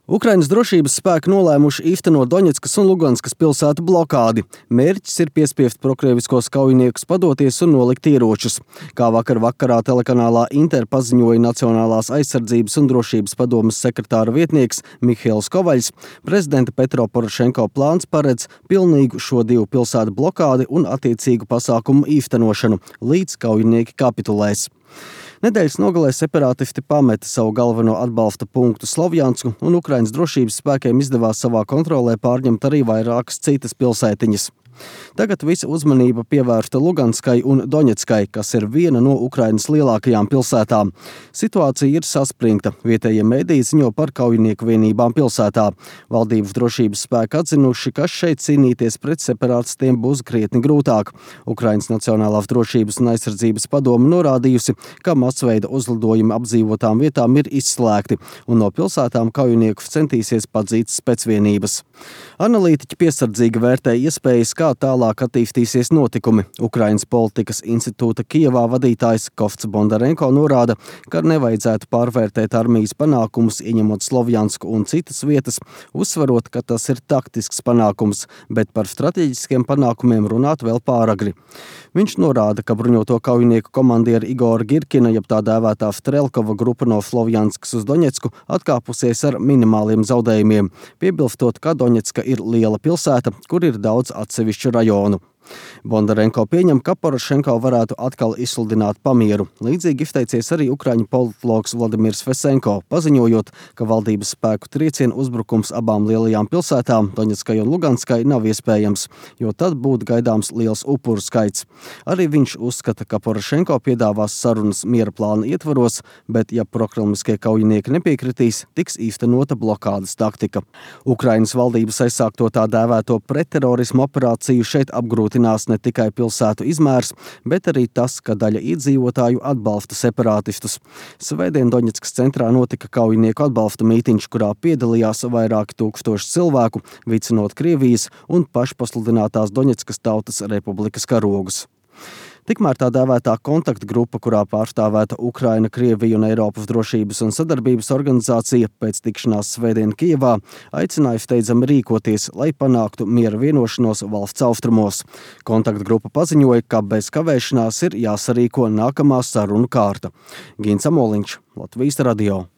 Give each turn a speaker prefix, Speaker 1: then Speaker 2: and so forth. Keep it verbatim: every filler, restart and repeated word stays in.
Speaker 1: Ukrainas drošības spēki nolēmuši īstenot Doņetskas un Luganskas pilsētu blokādi. Mērķis ir piespiest prokrieviskos kaujiniekus padoties un nolikt ieročus. Kā vakar vakarā telekanālā Inter paziņoja Nacionālās aizsardzības un drošības padomes sekretāra vietnieks Mihails Kovaļs, prezidenta Petro Porošenko plāns paredz pilnīgu šo divu pilsētu blokādi un attiecīgu pasākumu īstenošanu, līdz kaujinieki kapitulēs. Nedēļas nogalē separātisti pameta savu galveno atbalsta punktu Slovjansku, un Ukrainas drošības spēkiem izdevās savā kontrolē pārņemt arī vairākas citas pilsētiņas. Tagad visa uzmanība pievērsta Luganskai un Doņetskai, kas ir viena no Ukrainas lielākajām pilsētām. Situācija ir saspringta. Vietējie mediji ziņo par kaujinieku vienībām pilsētā. Valdības drošības spēki atzinuši, ka šeit cīnīties pret separātistiem būs krietni grūtāk. Ukrainas Nacionālās drošības un aizsardzības padome norādījusi, ka masveida uzlidojumi apdzīvotām vietām ir izslēgti, un no pilsētām kaujinieku centīsies padzīt specvienības. Analītiķi piesardzīgi vērtē iespējas, kā tālāk attīstīsies notikumi. Ukrainas politikas institūta Kijevā vadītājs Kovts Bondarenko norāda, ka nevajadzētu pārvērtēt armijas panākumus, ieņemot Slovjansku un citas vietas, uzsverot, ka tas ir taktisks panākums, bet par strateģiskiem panākumiem runāt vēl pāragri. Viņš norāda, ka bruņoto kaujinieku komandieri Igora Girkina, jeb tā dēvētā Strelkova grupa no Slovjanskas uz Doņetsku, atkāpusies ar minimāliem zaudējumiem, piebilstot, ka Doņetska ir liela pilsēta, kur ir daudz atsevišķu rajonu. Bondarenko pieņem, ka Porošenko varētu atkal izsludināt pamieru. Līdzīgi izteicies arī ukraiņu politologs Vladimirs Fesenko, paziņojot, ka valdības spēku triecienu uzbrukums abām lielajām pilsētām, Doņetskai un Luganskai, nav iespējams, jo tad būtu gaidāms liels upuru skaits. Arī viņš uzskata, ka Porošenko piedāvās sarunas miera plāna ietvaros, bet, ja prokremliskie kaujinieki nepiekritīs, tiks īstenota blokādes taktika. Ukrainas valdības aizsākto tā dēvēto pretterorismu operāciju šeit apgrūti ne tikai pilsētu izmērs, bet arī tas, ka daļa iedzīvotāju atbalsta separātistus. Svētdien Doņetskas centrā notika kaujinieku atbalsta mītiņš, kurā piedalījās vairāki tūkstoši cilvēku, vicinot Krievijas un pašpasludinātās Doņetskas Tautas Republikas karogus. Tikmēr tā dēvētā kontaktgrupa, kurā pārstāvēta Ukraina, Krievija un Eiropas drošības un sadarbības organizācija pēc tikšanās svētdien Kijevā, aicināja steidzami rīkoties, lai panāktu miera vienošanos valsts austrumos. Kontaktgrupa paziņoja, ka bez kavēšanās ir jāsarīko nākamā sarunu kārta. Gins Amoliņš, Latvijas radio.